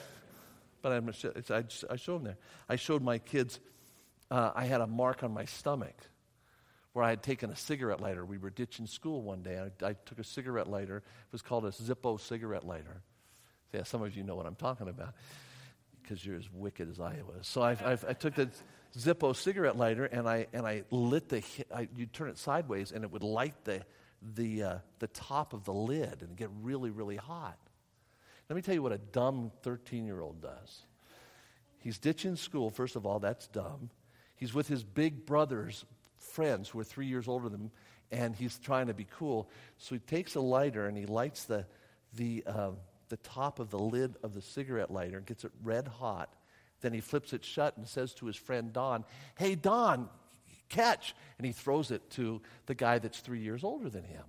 But I, machete, I, just, I showed them there. I showed my kids. Uh, I had a mark on my stomach where I had taken a cigarette lighter. We were ditching school one day. I, I took a cigarette lighter. It was called a Zippo cigarette lighter. Yeah, some of you know what I'm talking about because you're as wicked as I was. So I, I, I took the Zippo cigarette lighter, and I and I lit the. I, you'd turn it sideways, and it would light the the uh, the top of the lid, and get really really hot. Let me tell you what a dumb thirteen-year-old does. He's ditching school. First of all, that's dumb. He's with his big brother's friends who are three years older than him, and he's trying to be cool. So he takes a lighter and he lights the the uh, the top of the lid of the cigarette lighter and gets it red hot. Then he flips it shut and says to his friend Don, "Hey, Don, catch." And he throws it to the guy that's three years older than him.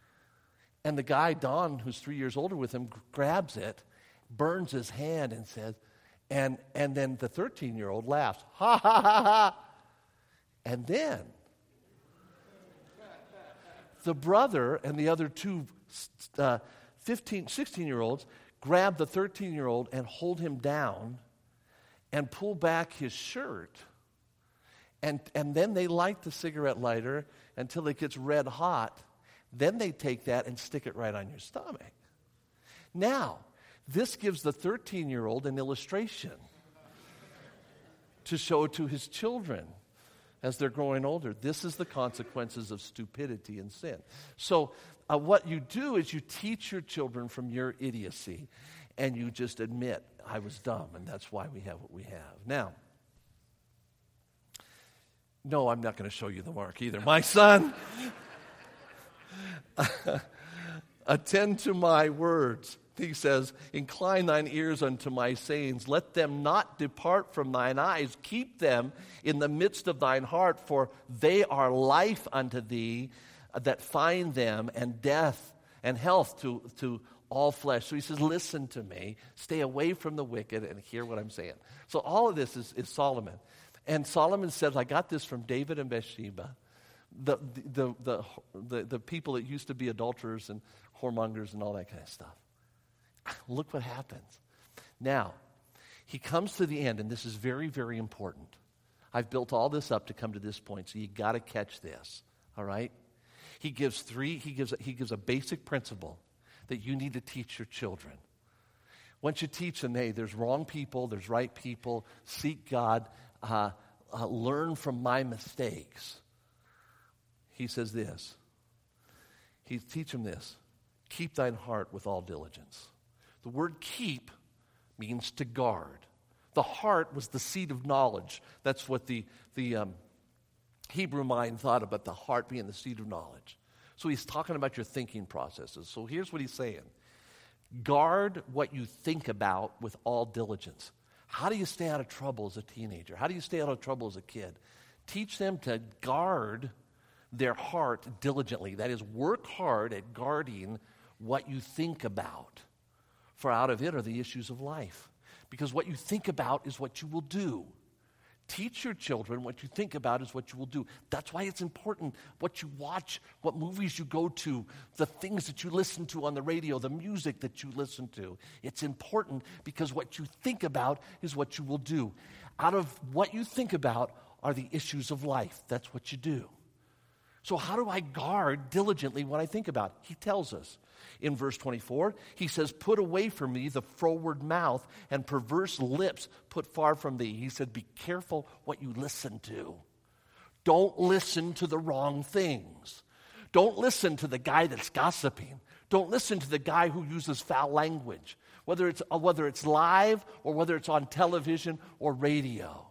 And the guy, Don, who's three years older with him, grabs it, burns his hand and says, and, and then the thirteen-year-old laughs, ha, ha, ha, ha. And then the brother and the other two uh, fifteen, sixteen-year-olds grab the thirteen-year-old and hold him down and pull back his shirt. And, and then they light the cigarette lighter until it gets red hot. Then they take that and stick it right on your stomach. Now, this gives the thirteen-year-old an illustration to show to his children as they're growing older. This is the consequences of stupidity and sin. So uh, what you do is you teach your children from your idiocy, and you just admit, I was dumb, and that's why we have what we have. Now, no, I'm not going to show you the mark either. My son, attend to my words. he says, incline thine ears unto my sayings. Let them not depart from thine eyes. Keep them in the midst of thine heart, for they are life unto thee that find them, and death and health to, to all flesh. So he says, listen to me. Stay away from the wicked and hear what I'm saying. So all of this is, is Solomon. And Solomon says, I got this from David and Bathsheba, the, the, the, the, the people that used to be adulterers and whoremongers and all that kind of stuff. Look what happens. Now, he comes to the end, and this is very, very important. I've built all this up to come to this point, so you got to catch this, all right? He gives three, he gives, he gives a basic principle that you need to teach your children. Once you teach them, hey, there's wrong people, there's right people, seek God, uh, uh, learn from my mistakes. He says this. He teach them this. Keep thine heart with all diligence. The word keep means to guard. The heart was the seat of knowledge. That's what the, the um, Hebrew mind thought about the heart being the seat of knowledge. So he's talking about your thinking processes. So here's what he's saying. Guard what you think about with all diligence. How do you stay out of trouble as a teenager? How do you stay out of trouble as a kid? Teach them to guard their heart diligently. That is, work hard at guarding what you think about. For out of it are the issues of life. Because what you think about is what you will do. Teach your children what you think about is what you will do. That's why it's important what you watch, what movies you go to, the things that you listen to on the radio, the music that you listen to. It's important because what you think about is what you will do. Out of what you think about are the issues of life. That's what you do. So how do I guard diligently what I think about? He tells us. In verse twenty-four, he says, put away from me the froward mouth and perverse lips put far from thee. He said, be careful what you listen to. Don't listen to the wrong things. Don't listen to the guy that's gossiping. Don't listen to the guy who uses foul language, whether it's, uh, whether it's live or whether it's on television or radio.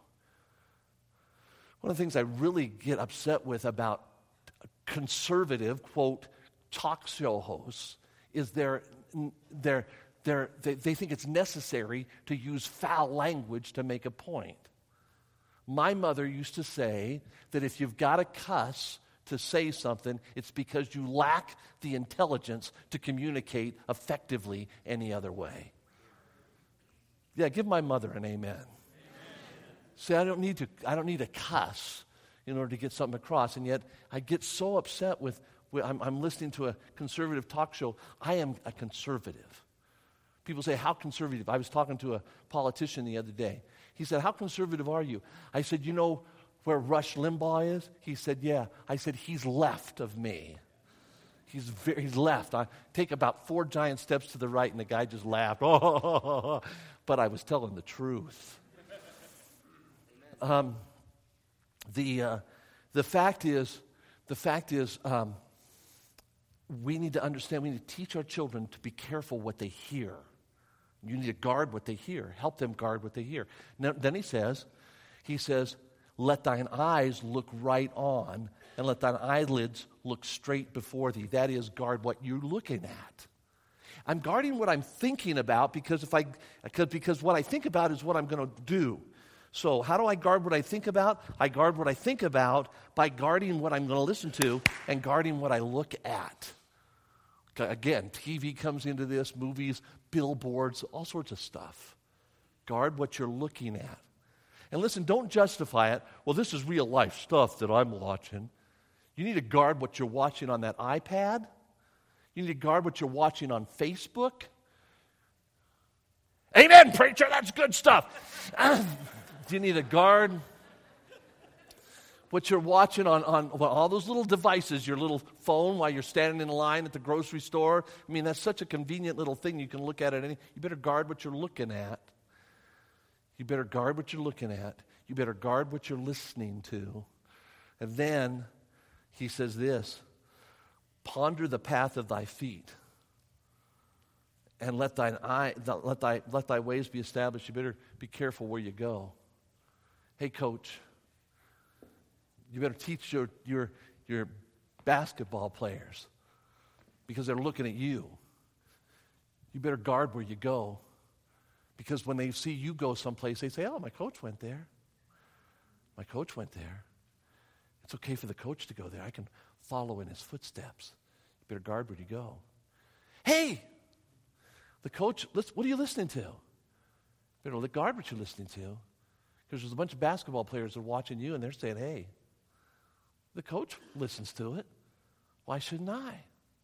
One of the things I really get upset with about conservative, quote, talk show hosts is they're, they're, they're, they, they think it's necessary to use foul language to make a point. My mother used to say that if you've got to cuss to say something, it's because you lack the intelligence to communicate effectively any other way. Yeah, give my mother an amen. Amen. See, I don't need to, I don't need to cuss in order to get something across, and yet I get so upset with I'm, I'm listening to a conservative talk show. I am a conservative. People say, how conservative? I was talking to a politician the other day. He said, how conservative are you? I said, you know where Rush Limbaugh is? He said, yeah. I said, he's left of me. He's very, he's left. I take about four giant steps to the right, and the guy just laughed. Oh, but I was telling the truth. Um, the uh, the fact is, the fact is. Um, We need to understand, we need to teach our children to be careful what they hear. You need to guard what they hear. Help them guard what they hear. Now, then he says, he says, let thine eyes look right on, and let thine eyelids look straight before thee. That is, guard what you're looking at. I'm guarding what I'm thinking about because if I because, because what I think about is what I'm going to do. So how do I guard what I think about? I guard what I think about by guarding what I'm going to listen to and guarding what I look at. Again, T V comes into this, movies, billboards, all sorts of stuff. Guard what you're looking at. And listen, don't justify it. Well, this is real life stuff that I'm watching. You need to guard what you're watching on that iPad. You need to guard what you're watching on Facebook. Amen, preacher, that's good stuff. You need to guard what you're watching on, on well, all those little devices, your little phone while you're standing in line at the grocery store. I mean, that's such a convenient little thing. You can look at it. Any, you better guard what you're looking at. You better guard what you're looking at. You better guard what you're listening to. And then he says this, ponder the path of thy feet, and let thine eye, let thy, let thy ways be established. You better be careful where you go. Hey, coach, you better teach your, your, your basketball players because they're looking at you. You better guard where you go. Because when they see you go someplace, they say, oh, my coach went there. My coach went there. It's okay for the coach to go there. I can follow in his footsteps. You better guard where you go. Hey, the coach, what are you listening to? You better guard what you're listening to. Because there's a bunch of basketball players that are watching you and they're saying, hey, the coach listens to it. Why shouldn't I?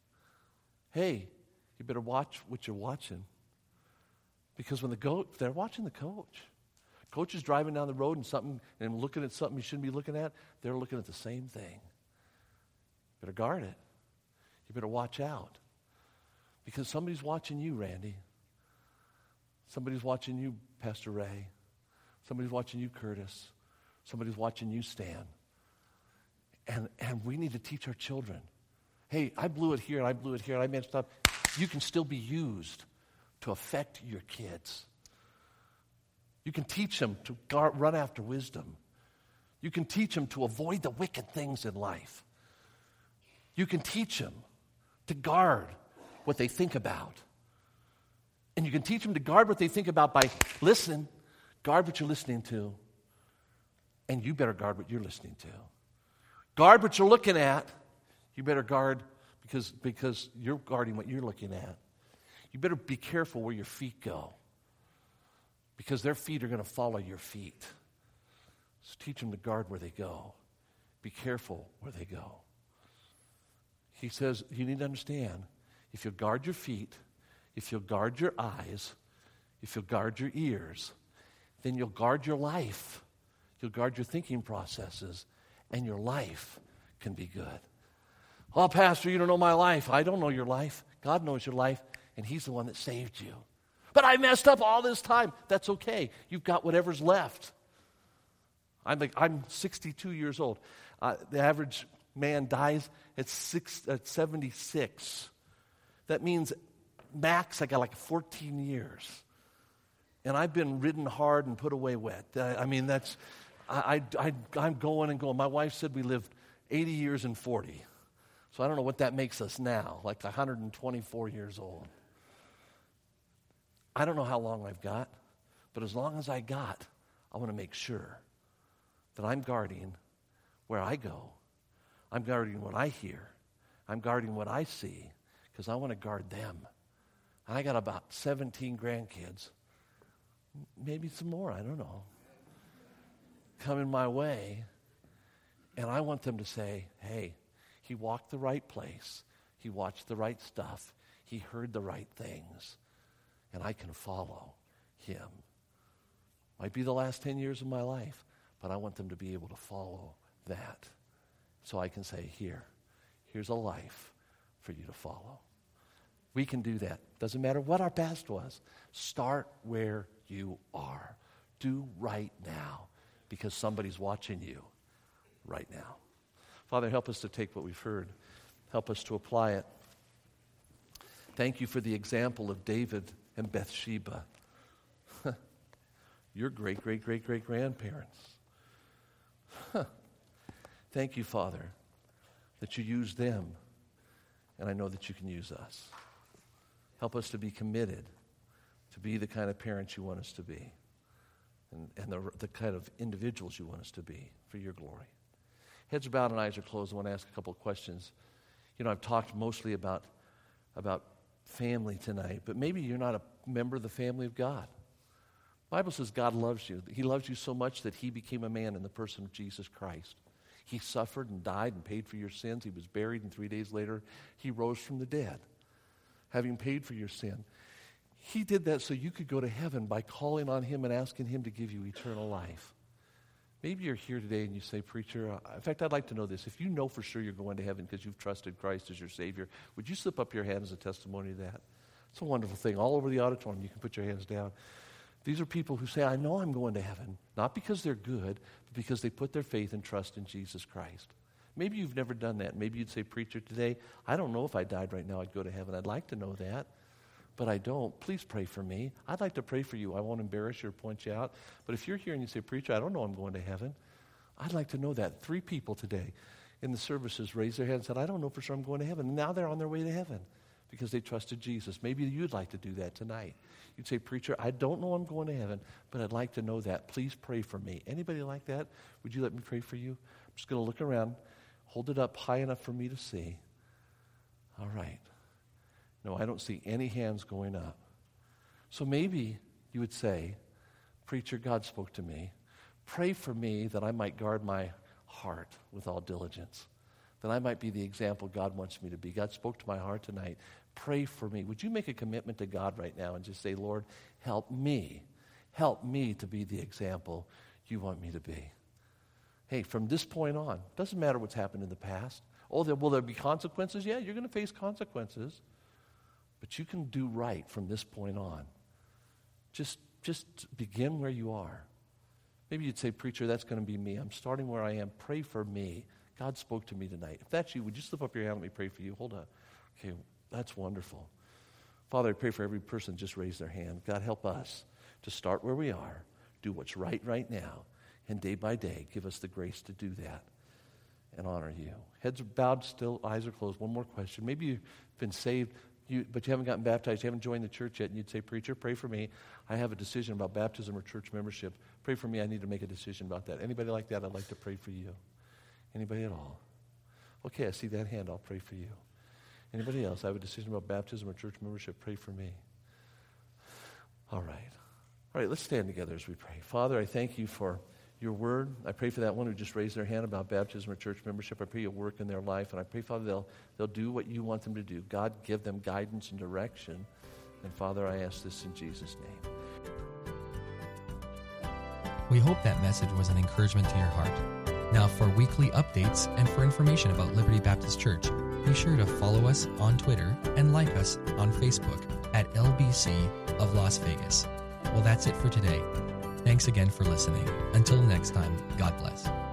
Hey, you better watch what you're watching. Because when the go, they're watching the coach. Coach is driving down the road and something and looking at something you shouldn't be looking at. They're looking at the same thing. You better guard it. You better watch out. Because somebody's watching you, Randy. Somebody's watching you, Pastor Ray. Somebody's watching you, Curtis. Somebody's watching you, Stan. And, and we need to teach our children. Hey, I blew it here and I blew it here and I messed up. You can still be used to affect your kids. You can teach them to guard, run after wisdom. You can teach them to avoid the wicked things in life. You can teach them to guard what they think about. And you can teach them to guard what they think about by listening. Guard what you're listening to. And you better guard what you're listening to. Guard what you're looking at. You better guard because, because you're guarding what you're looking at. You better be careful where your feet go. Because their feet are going to follow your feet. So teach them to guard where they go. Be careful where they go. He says, you need to understand, if you'll guard your feet, if you'll guard your eyes, if you'll guard your ears, then you'll guard your life. You'll guard your thinking processes, and your life can be good. Oh, Pastor, you don't know my life. I don't know your life. God knows your life, and He's the one that saved you. But I messed up all this time. That's okay. You've got whatever's left. I'm like, I'm sixty-two years old. Uh, the average man dies at, six, at seventy-six. That means max I got like fourteen years. And I've been ridden hard and put away wet. I, I mean, that's, I, I, I, I'm going and going. My wife said we lived eighty years and forty. So I don't know what that makes us now, like one hundred twenty-four years old. I don't know how long I've got, but as long as I got, I want to make sure that I'm guarding where I go. I'm guarding what I hear. I'm guarding what I see because I want to guard them. And I got about seventeen grandkids, maybe some more, I don't know, coming my way. And I want them to say, hey, he walked the right place. He watched the right stuff. He heard the right things. And I can follow him. Might be the last ten years of my life, but I want them to be able to follow that. So I can say, here, here's a life for you to follow. We can do that. Doesn't matter what our past was. Start where you are. Do right now because somebody's watching you right now. Father, help us to take what we've heard. Help us to apply it. Thank you for the example of David and Bathsheba. Your great, great, great, great grandparents. Thank you, Father, that you use them, and I know that you can use us. Help us to be committed to be the kind of parents you want us to be and, and the, the kind of individuals you want us to be for your glory. Heads are bowed and eyes are closed. I want to ask a couple of questions. You know, I've talked mostly about, about family tonight, but maybe you're not a member of the family of God. The Bible says God loves you. He loves you so much that he became a man in the person of Jesus Christ. He suffered and died and paid for your sins. He was buried, and three days later, he rose from the dead, having paid for your sin. He did that so you could go to heaven by calling on him and asking him to give you eternal life. Maybe you're here today and you say, preacher, in fact, I'd like to know this. If you know for sure you're going to heaven because you've trusted Christ as your Savior, would you slip up your hand as a testimony to that? It's a wonderful thing. All over the auditorium, you can put your hands down. These are people who say, I know I'm going to heaven, not because they're good, but because they put their faith and trust in Jesus Christ. Maybe you've never done that. Maybe you'd say, preacher, today, I don't know if I died right now, I'd go to heaven. I'd like to know that, but I don't. Please pray for me. I'd like to pray for you. I won't embarrass you or point you out. But if you're here and you say, preacher, I don't know I'm going to heaven, I'd like to know that. Three people today in the services raised their hands and said, I don't know for sure I'm going to heaven. And now they're on their way to heaven because they trusted Jesus. Maybe you'd like to do that tonight. You'd say, preacher, I don't know I'm going to heaven, but I'd like to know that. Please pray for me. Anybody like that? Would you let me pray for you? I'm just going to look around, hold it up high enough for me to see. All right. No, I don't see any hands going up. So maybe you would say, preacher, God spoke to me. Pray for me that I might guard my heart with all diligence, that I might be the example God wants me to be. God spoke to my heart tonight. Pray for me. Would you make a commitment to God right now and just say, Lord, help me. Help me to be the example you want me to be. Hey, from this point on, doesn't matter what's happened in the past. Oh, there, will there be consequences? Yeah, you're going to face consequences. But you can do right from this point on. Just, just begin where you are. Maybe you'd say, preacher, that's going to be me. I'm starting where I am. Pray for me. God spoke to me tonight. If that's you, would you slip up your hand and let me pray for you? Hold on. Okay, that's wonderful. Father, I pray for every person that just raised their hand. God, help us to start where we are, do what's right right now, and day by day, give us the grace to do that and honor you. Heads are bowed still, eyes are closed. One more question. Maybe you've been saved, you, but you haven't gotten baptized, you haven't joined the church yet, and you'd say, preacher, pray for me. I have a decision about baptism or church membership. Pray for me. I need to make a decision about that. Anybody like that? I'd like to pray for you. Anybody at all? Okay, I see that hand. I'll pray for you. Anybody else? I have a decision about baptism or church membership. Pray for me. All right. All right, let's stand together as we pray. Father, I thank you for your word. I pray for that one who just raised their hand about baptism or church membership. I pray you'll work in their life, and I pray, Father, they'll, they'll do what you want them to do. God, give them guidance and direction. And, Father, I ask this in Jesus' name. We hope that message was an encouragement to your heart. Now, for weekly updates and for information about Liberty Baptist Church, be sure to follow us on Twitter and like us on Facebook at L B C of Las Vegas. Well, that's it for today. Thanks again for listening. Until next time, God bless.